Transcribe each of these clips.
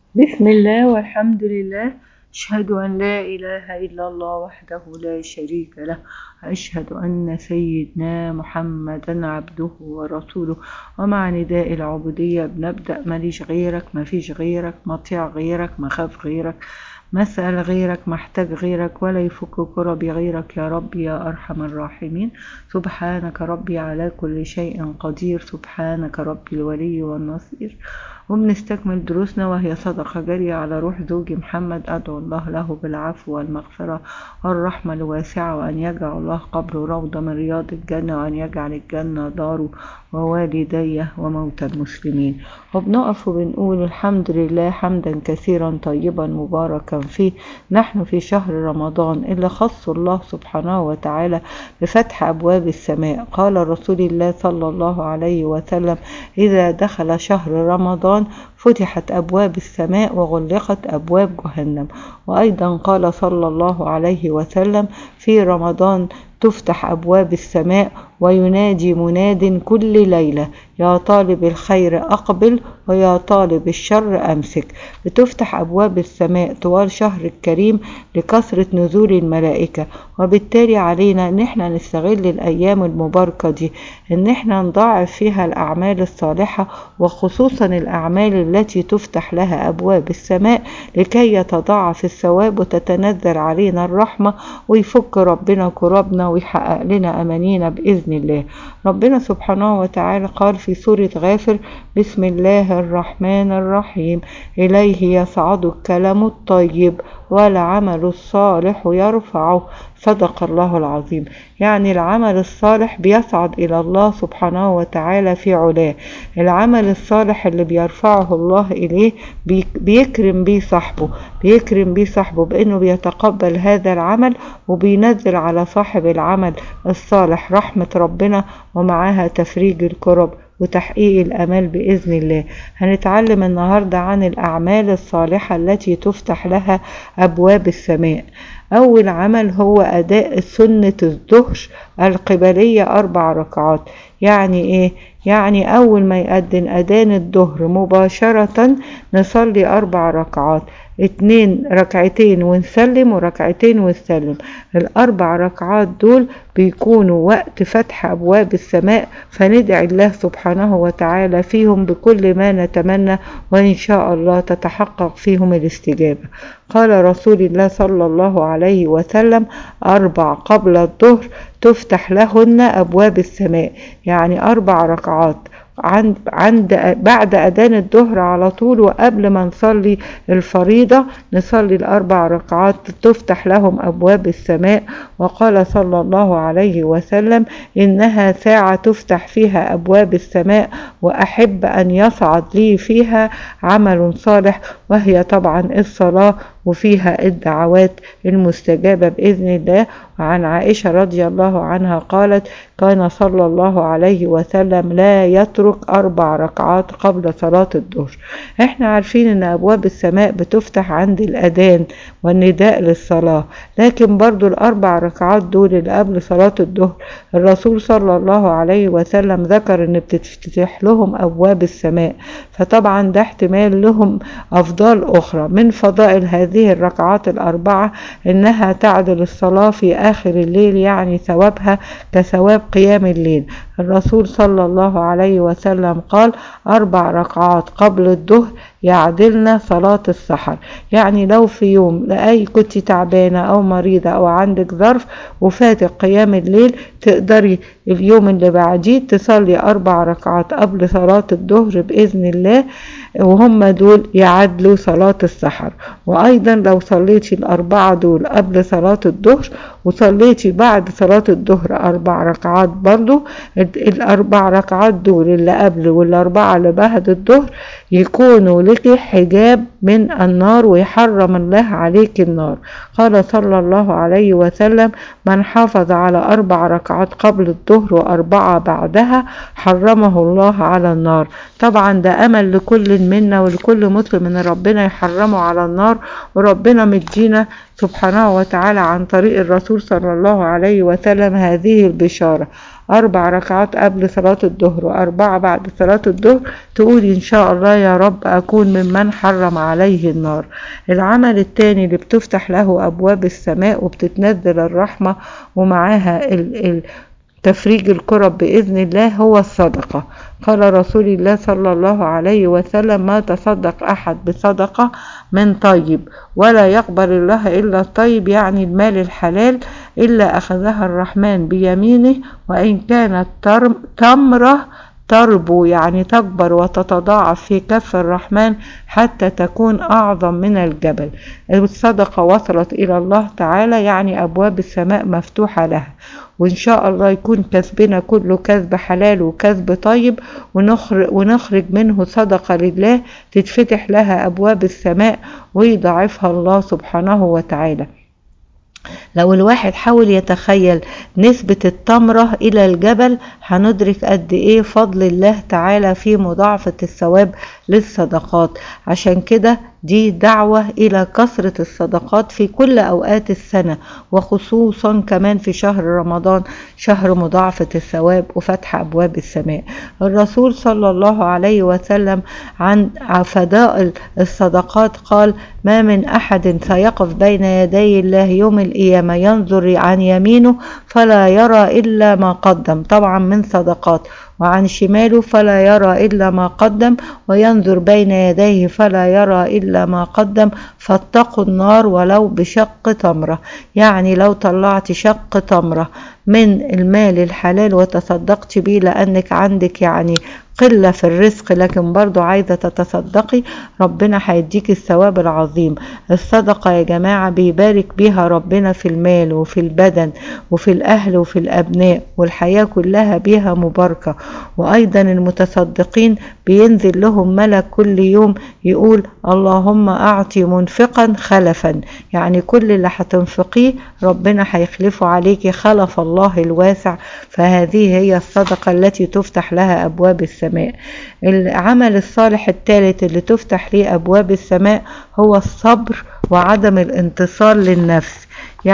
بسم الله والحمد لله. أشهد أن لا إله إلا الله وحده لا شريك له. أشهد أن سيدنا محمدا عبده ورسوله. ومع نداء العبودية بنبدأ: ماليش غيرك، مفيش غيرك، مطيع غيرك، مخاف غيرك، مسأل غيرك، محتاج غيرك، ولا يفك كربي غيرك يا رب يا أرحم الراحمين. سبحانك ربي على كل شيء قدير، سبحانك ربي الولي والنصير. وبنستكمل دروسنا وهي صدقة جارية على روح زوجي محمد. أدعو الله له بالعفو والمغفرة والرحمة الواسعة، وأن يجعل الله قبره روضة من رياض الجنة، وأن يجعل الجنة داره ووالديه وموتى المسلمين. وبنقف وبنقول: الحمد لله حمدا كثيرا طيبا مباركا فيه. نحن في شهر رمضان اللي خص الله سبحانه وتعالى بفتح أبواب السماء. قال رسول الله صلى الله عليه وسلم: إذا دخل شهر رمضان فتحت أبواب السماء وغلقت أبواب جهنم. وأيضا قال صلى الله عليه وسلم: في رمضان تفتح أبواب السماء وينادي مناد كل ليلة: يا طالب الخير أقبل، ويا طالب الشر أمسك. بتفتح أبواب السماء طوال شهر الكريم لكثرة نزول الملائكة، وبالتالي علينا ان احنا نستغل الأيام المباركة دي ان احنا نضاعف فيها الأعمال الصالحة، وخصوصا الأعمال التي تفتح لها أبواب السماء، لكي يتضاعف الثواب وتتنزل علينا الرحمة، ويفك ربنا كربنا ويحقق لنا أمانينا بإذن الله. ربنا سبحانه وتعالى قال في سورة غافر: بسم الله الرحمن الرحيم، إليه يصعد الكلم الطيب والعمل الصالح يرفعه. صدق الله العظيم. يعني العمل الصالح بيصعد إلى الله سبحانه وتعالى في علاه. العمل الصالح اللي بيرفعه الله إليه بيكرم بيه صاحبه، بيكرم بيه صاحبه بأنه بيتقبل هذا العمل، وبينزل على صاحب العمل الصالح رحمة ربنا، ومعها تفريج الكرب وتحقيق الأمال بإذن الله. هنتعلم النهاردة عن الأعمال الصالحة التي تفتح لها أبواب السماء. أول عمل هو أداء سنة الظهر القبلية 4 ركعات. يعني إيه؟ يعني أول ما يأذن أذان الظهر مباشرة نصلي 4 ركعات، 2 ركعتين ونسلم وركعتين ونسلم. ال4 ركعات دول بيكونوا وقت فتح أبواب السماء، فندعي الله سبحانه وتعالى فيهم بكل ما نتمنى، وإن شاء الله تتحقق فيهم الاستجابة. قال رسول الله صلى الله عليه وسلم: 4 قبل الظهر تفتح لهن أبواب السماء. يعني 4 ركعات بعد أذان الظهر على طول، وقبل ما نصلي الفريضة نصلي ال4 ركعات تفتح لهم أبواب السماء. وقال صلى الله عليه وسلم: إنها ساعة تفتح فيها أبواب السماء، وأحب أن يصعد لي فيها عمل صالح، وهي طبعا الصلاة، وفيها الدعوات المستجابة بإذن الله. وعن عائشة رضي الله عنها قالت: كان صلى الله عليه وسلم لا يترك 4 ركعات قبل صلاة الظهر. احنا عارفين ان ابواب السماء بتفتح عند الاذان والنداء للصلاة، لكن برضو ال4 ركعات دول اللي قبل صلاة الظهر الرسول صلى الله عليه وسلم ذكر ان بتفتح لهم ابواب السماء، فطبعا ده احتمال لهم افضال اخرى. من فضائل هذه الركعات ال4 انها تعدل الصلاة في اخر الليل، يعني ثوابها كثواب قيام الليل. الرسول صلى الله عليه وسلم قال: 4 ركعات قبل الظهر يعدلنا صلاة السحر. يعني لو في يوم لأي كنت تعبانة أو مريضة أو عندك ظرف وفاتك قيام الليل، تقدري اليوم اللي بعديه تصلي 4 ركعات قبل صلاة الظهر بإذن الله، وهم دول يعدلوا صلاة السحر. وأيضا لو صليتي ال4 دول قبل صلاة الظهر وصليتي بعد صلاة الظهر 4 ركعات، برضو ال4 ركعات دول اللي قبل وال4 اللي بعد الظهر يكونوا لك حجاب من النار، ويحرم الله عليك النار. قال صلى الله عليه وسلم: من حافظ على 4 ركعات قبل الظهر و4 بعدها حرمه الله على النار. طبعا ده أمل لكل منا ولكل مسلم ان ربنا يحرمه على النار، وربنا مدينا سبحانه وتعالى عن طريق الرسول صلى الله عليه وسلم هذه البشارة. 4 ركعات قبل صلاة الظهر و4 بعد صلاة الظهر، تقول إن شاء الله يا رب أكون ممن حرم عليه النار. العمل الثاني اللي بتفتح له أبواب السماء وبتتنزل الرحمة ومعاها تفريج الكرب بإذن الله هو الصدقة. قال رسول الله صلى الله عليه وسلم: ما تصدق أحد بصدقة من طيب ولا يقبل الله إلا الطيب، يعني المال الحلال، إلا أخذها الرحمن بيمينه وإن كانت تمرة تربو، يعني تكبر وتتضاعف في كف الرحمن حتى تكون أعظم من الجبل. الصدقة وصلت إلى الله تعالى، يعني أبواب السماء مفتوحة لها، وإن شاء الله يكون كسبنا كله كسب حلال وكسب طيب، ونخرج منه صدقة لله تتفتح لها أبواب السماء ويضاعفها الله سبحانه وتعالى. لو الواحد حاول يتخيل نسبة التمرة إلى الجبل هندرك قد إيه فضل الله تعالى في مضاعفة الثواب للصدقات. عشان كده دي دعوة إلى كثرة الصدقات في كل أوقات السنة، وخصوصا كمان في شهر رمضان، شهر مضاعفة الثواب وفتح أبواب السماء. الرسول صلى الله عليه وسلم عن فضائل الصدقات قال: ما من أحد سيقف بين يدي الله يوم القيامة ينظر عن يمينه فلا يرى إلا ما قدم، طبعا من صدقات، وعن شماله فلا يرى إلا ما قدم، وينظر بين يديه فلا يرى إلا ما قدم، فاتقوا النار ولو بشق تمرة. يعني لو طلعت شق تمرة من المال الحلال وتصدقت بيه، لأنك عندك يعني قلة في الرزق لكن برضو عايزة تتصدقي، ربنا هيديك الثواب العظيم. الصدقة يا جماعة بيبارك بيها ربنا في المال وفي البدن وفي الأهل وفي الأبناء، والحياة كلها بيها مباركة. وأيضا المتصدقين بينزل لهم ملك كل يوم يقول: اللهم أعطي منفقا خلفا، يعني كل اللي هتنفقيه ربنا هيخلفه عليك خلف الله الواسع. فهذه هي الصدقة التي تفتح لها أبواب السماء. العمل الصالح الثالث اللي تفتح ليه أبواب السماء هو الصبر وعدم الانتصار للنفس.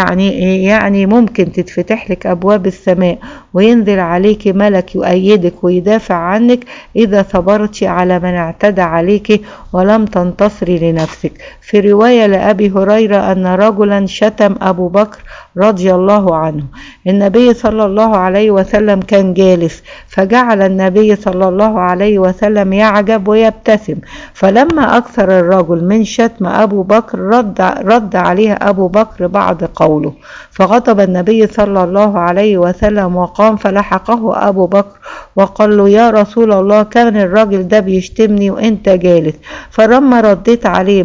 يعني ممكن تتفتح لك أبواب السماء وينزل عليك ملك يؤيدك ويدافع عنك إذا صبرت على من اعتدى عليك ولم تنتصري لنفسك. في رواية لأبي هريرة أن رجلا شتم أبو بكر رضي الله عنه. النبي صلى الله عليه وسلم كان جالس، فجعل النبي صلى الله عليه وسلم يعجب ويبتسم، فلما أكثر الرجل من شتم أبو بكر رد عليه أبو بكر بعد قوله، فغضب النبي صلى الله عليه وسلم وقام فلحقه أبو بكر وقال له: يا رسول الله، كان الراجل ده بيشتمني وانت جالس. فلما رديت عليه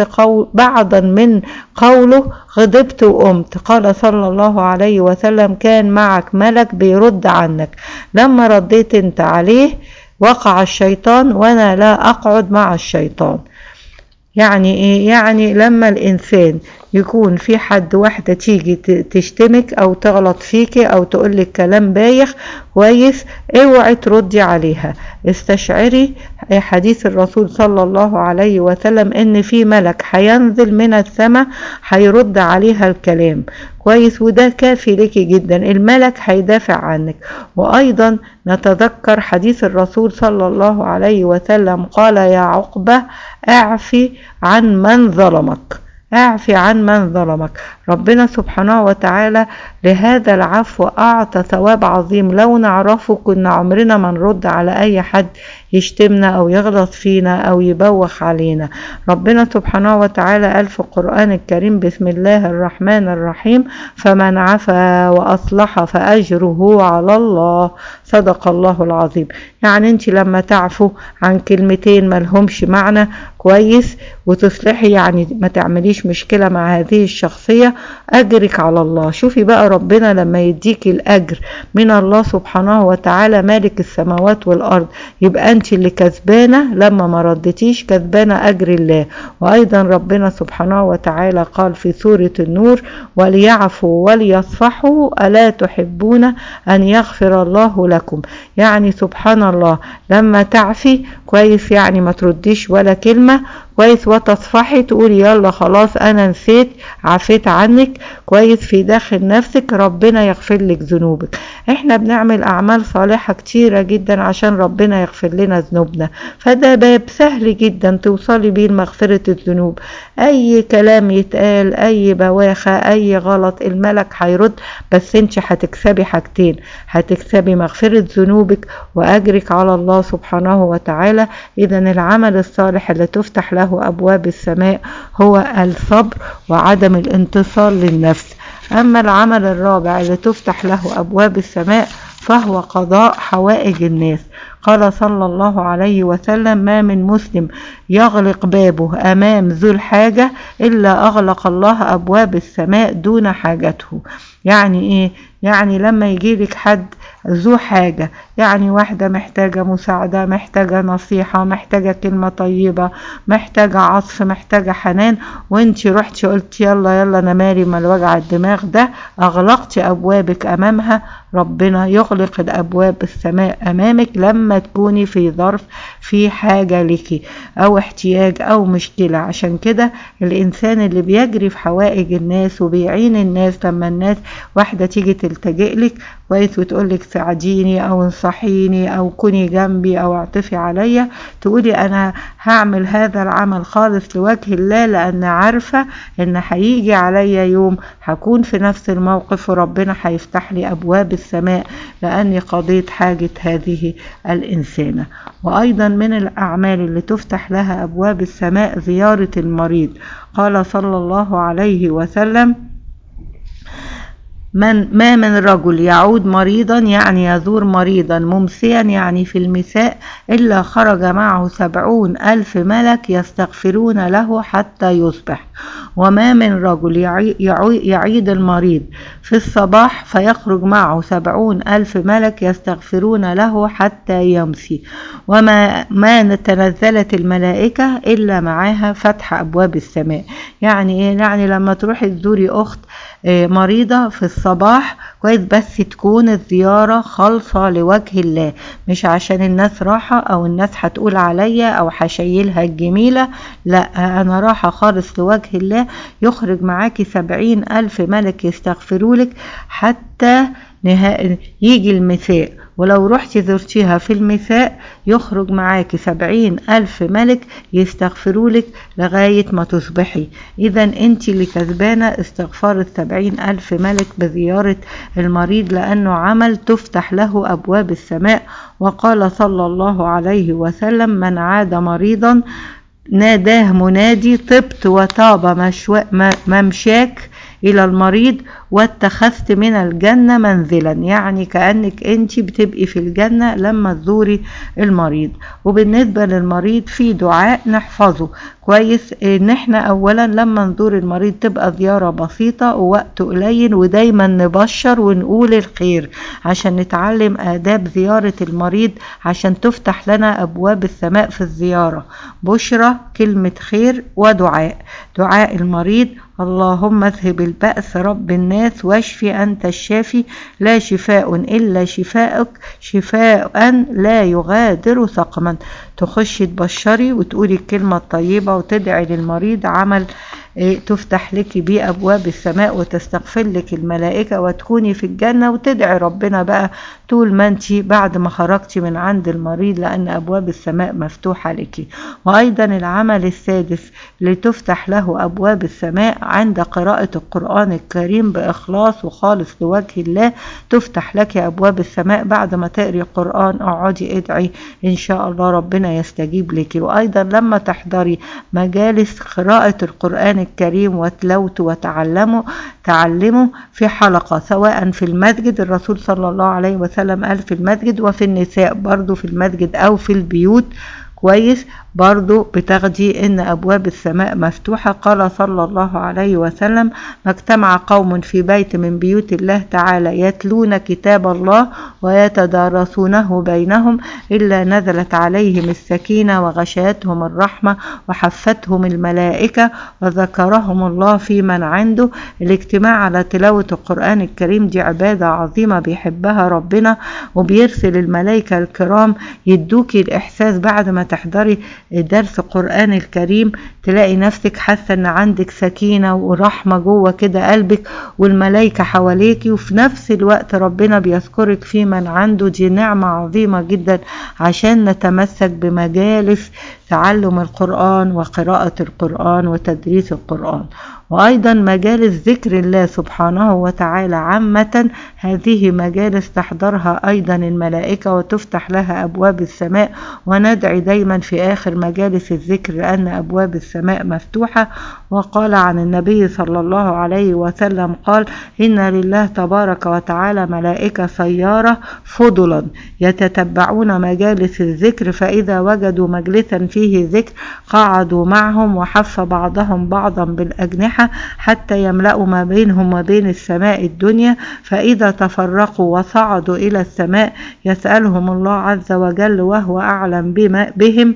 بعضا من قوله غضبت وقمت. قال صلى الله عليه وسلم: كان معك ملك بيرد عنك، لما رديت انت عليه وقع الشيطان وانا لا اقعد مع الشيطان. يعني ايه؟ يعني لما الانسان يكون في حد واحدة تيجي تشتمك او تغلط فيك او تقولك كلام بايخ كويس، اوعي تردي عليها. استشعري حديث الرسول صلى الله عليه وسلم ان في ملك هينزل من السماء هيرد عليها الكلام كويس، وده كافي لك جدا، الملك هيدافع عنك. وايضا نتذكر حديث الرسول صلى الله عليه وسلم قال: يا عقبة، اعفي عن من ظلمك، اعفي عن من ظلمك. ربنا سبحانه وتعالى لهذا العفو أعطى ثواب عظيم، لو نعرفه كنا عمرنا ما نرد على أي حد يشتمنا أو يغلط فينا أو يبوخ علينا. ربنا سبحانه وتعالى قال في القرآن الكريم: بسم الله الرحمن الرحيم: فمن عفا وأصلح فأجره على الله. صدق الله العظيم. يعني انت لما تعفو عن كلمتين ملهمش معنى كويس وتصلحي، يعني ما تعمليش مشكلة مع هذه الشخصية، أجرك على الله. شوفي بقى ربنا لما يديك الأجر من الله سبحانه وتعالى مالك السماوات والأرض، يبقى أنت اللي كسبانة لما ما ردتيش، كسبانة أجر الله. وأيضا ربنا سبحانه وتعالى قال في سورة النور: وليعفوا وليصفحوا ألا تحبون أن يغفر الله لكم. يعني سبحان الله، لما تعفي كويس يعني ما ترديش ولا كلمة كويس، وتصفحي تقولي يلا خلاص انا نسيت، عفيت عنك، كويس، في داخل نفسك ربنا يغفر لك ذنوبك. احنا بنعمل اعمال صالحة كتيرة جدا عشان ربنا يغفر لنا ذنوبنا، فده باب سهل جدا توصلي بيه لمغفرة الذنوب. اي كلام يتقال، اي بواخة، اي غلط، الملك هيرد، بس انت هتكسبي حاجتين، هتكسبي مغفرة ذنوبك واجرك على الله سبحانه وتعالى. اذا العمل الصالح اللي تفتح له ابواب السماء هو الصبر وعدم الانتصار للنفس. اما العمل الرابع اللي تفتح له ابواب السماء فهو قضاء حوائج الناس. قال صلى الله عليه وسلم: ما من مسلم يغلق بابه امام ذو الحاجة الا اغلق الله ابواب السماء دون حاجته. يعني ايه؟ يعني لما يجيلك حد ذو حاجة، يعني واحدة محتاجة مساعدة، محتاجة نصيحة، محتاجة كلمة طيبة، محتاجة عطف، محتاجة حنان، وانت رحتي قلت يلا يلا انا مالي من وجع الدماغ ده، اغلقت ابوابك امامها، ربنا يغلق الابواب السماء امامك لما تكوني في ظرف، في حاجة لك او احتياج او مشكلة. عشان كده الانسان اللي بيجري في حوائج الناس وبيعين الناس، لما الناس واحدة تيجي تلتجئ لك كويس وتقولك ساعديني او انصحيني او كوني جنبي او اعطفي عليا، تقولي انا هعمل هذا العمل خالص لوجه الله، لان عارفة ان هيجي عليا يوم هكون في نفس الموقف وربنا هيفتح لي ابواب السماء لاني قضيت حاجة هذه الانسانة. وايضا من الاعمال اللي تفتح لها ابواب السماء زيارة المريض. قال صلى الله عليه وسلم: ما من رجل يعود مريضا، يعني يزور مريضا ممسيا، يعني في المساء، إلا خرج معه 70,000 ملك يستغفرون له حتى يصبح. وما من رجل يعيد المريض في الصباح فيخرج معه 70,000 ملك يستغفرون له حتى يمسي. وما تنزلت الملائكة إلا معها فتح أبواب السماء. يعني إيه؟ يعني لما تروحي تزوري أخت مريضة في الصباح كويس، بس تكون الزيارة خالصة لوجه الله، مش عشان الناس راحة او الناس هتقول عليا او هشيلها الجميلة، لا، انا راحة خالص لوجه الله. يخرج معاكي 70,000 ملك يستغفرولك حتى يجي المساء. ولو رحت زرتيها في المساء يخرج معاكي 70,000 ملك يستغفرولك لغاية ما تصبحي. إذا أنت اللي كسبانة استغفار 70,000 ملك بزيارة المريض، لأنه عمل تفتح له أبواب السماء. وقال صلى الله عليه وسلم: من عاد مريضا ناداه منادي: طبت وطاب ممشاك إلى المريض واتخذت من الجنة منزلا. يعني كأنك انت بتبقي في الجنة لما تزوري المريض. وبالنسبة للمريض في دعاء نحفظه كويس، ان احنا اولا لما نزور المريض تبقى زيارة بسيطة ووقت قليل، ودايما نبشر ونقول الخير عشان نتعلم آداب زيارة المريض عشان تفتح لنا أبواب السماء في الزيارة. بشرة، كلمة خير، ودعاء. دعاء المريض: اللهم اذهب البأس رب الناس واشفي أنت الشافي لا شفاء إلا شفاءك شفاء لا يغادر سقما. تخشي تبشري وتقولي الكلمة الطيبة وتدعي للمريض، عمل تفتح لك بيه أبواب السماء وتستغفر لك الملائكة وتكوني في الجنة، وتدعي ربنا بقى طول ما انتي بعد ما خرجتي من عند المريض، لأن أبواب السماء مفتوحة لك. وأيضا العمل السادس لتفتح له أبواب السماء عند قراءة القرآن الكريم بإخلاص وخالص لوجه الله، تفتح لك أبواب السماء. بعد ما تقري القرآن اقعدي ادعي إن شاء الله ربنا يستجيب لك. وأيضا لما تحضري مجالس قراءة القرآن الكريم وتلوته وتعلمه في حلقة، سواء في المسجد، الرسول صلى الله عليه وسلم قال في المسجد، وفي النساء برضو في المسجد أو في البيوت كويس، برضو بتاخدي ان ابواب السماء مفتوحة. قال صلى الله عليه وسلم: ما اجتمع قوم في بيت من بيوت الله تعالى يتلون كتاب الله ويتدارسونه بينهم إلا نزلت عليهم السكينة وغشيتهم الرحمة وحفتهم الملائكة وذكرهم الله في من عنده. الاجتماع على تلاوة القرآن الكريم دي عبادة عظيمة بيحبها ربنا، وبيرسل الملائكة الكرام يدوكي الإحساس بعد ما تحضري درس قرآن الكريم تلاقي نفسك حاسة ان عندك سكينة ورحمة جوه كده قلبك، والملائكة حواليكي، وفي نفس الوقت ربنا بيذكرك في من عنده. دي نعمة عظيمة جدا عشان نتمسك بمجالس تعلم القرآن وقراءة القرآن وتدريس القرآن، وأيضا مجالس ذكر الله سبحانه وتعالى عامة. هذه مجالس تحضرها أيضا الملائكة وتفتح لها أبواب السماء، وندعي دايما في آخر مجالس الذكر لأن أبواب السماء مفتوحة. وقال عن النبي صلى الله عليه وسلم قال: إن لله تبارك وتعالى ملائكة سيارة فضلا يتتبعون مجالس الذكر، فإذا وجدوا مجلسا فيه ذكر قعدوا معهم، وحف بعضهم بعضا بالأجنحة حتى يملأوا ما بينهم وبين السماء الدنيا، فإذا تفرقوا وصعدوا إلى السماء يسألهم الله عز وجل وهو أعلم بهم،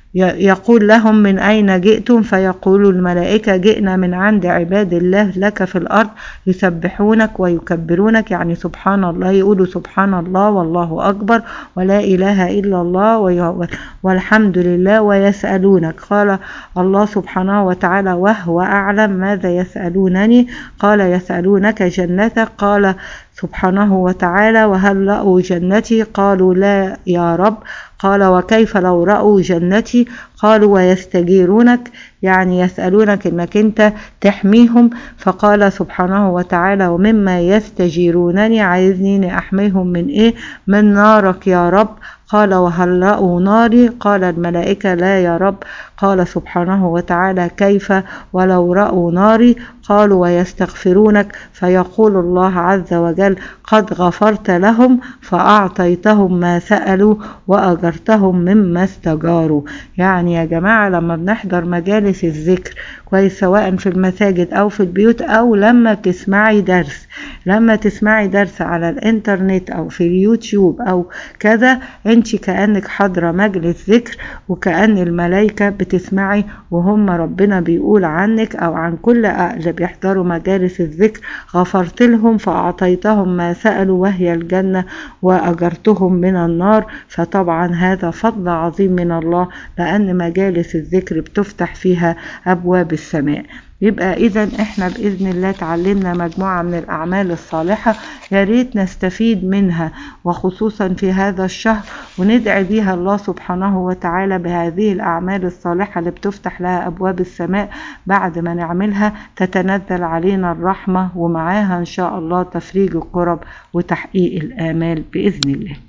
يقول لهم: من أين جئتم؟ فيقول الملائكة: جئنا من عند عباد الله لك في الأرض يسبحونك ويكبرونك، يعني سبحان الله، يقولوا سبحان الله والله أكبر ولا إله إلا الله والحمد لله، ويسألونك. قال الله سبحانه وتعالى: وهو أعلم ماذا يسألونني؟ قال: يسألونك جنتك. قال سبحانه وتعالى: وهل رأوا جنتي؟ قالوا: لا يا رب. قال: وكيف لو رأوا جنتي؟ قالوا: ويستجيرونك، يعني يسألونك انك انت تحميهم. فقال سبحانه وتعالى: ومما يستجيرونني، عايزني احميهم من ايه؟ من نارك يا رب. قال: وهل رأوا ناري؟ قال الملائكة: لا يا رب. قال سبحانه وتعالى: كيف ولو رأوا ناري؟ قالوا: ويستغفرونك. فيقول الله عز وجل: قد غفرت لهم فأعطيتهم ما سألوا وأجرتهم مما استجاروا. يعني يا جماعة لما بنحضر مجالس الذكر كويس، سواء في المساجد أو في البيوت أو لما تسمعي درس على الانترنت أو في اليوتيوب أو كذا، انت كأنك حاضرة مجلس ذكر، وكأن الملائكة بتسمعي وهم ربنا بيقول عنك أو عن كل اللي بيحضروا مجالس الذكر: غفرت لهم فأعطيتهم ما سألوا وهي الجنة وأجرتهم من النار. فطبعا هذا فضل عظيم من الله، لأن مجالس الذكر بتفتح فيها أبواب السماء. يبقى إذن إحنا بإذن الله تعلمنا مجموعة من الأعمال الصالحة، يا ريت نستفيد منها وخصوصا في هذا الشهر، وندعي بها الله سبحانه وتعالى بهذه الأعمال الصالحة اللي بتفتح لها أبواب السماء. بعد ما نعملها تتنزل علينا الرحمة، ومعاها إن شاء الله تفريج الكرب وتحقيق الآمال بإذن الله.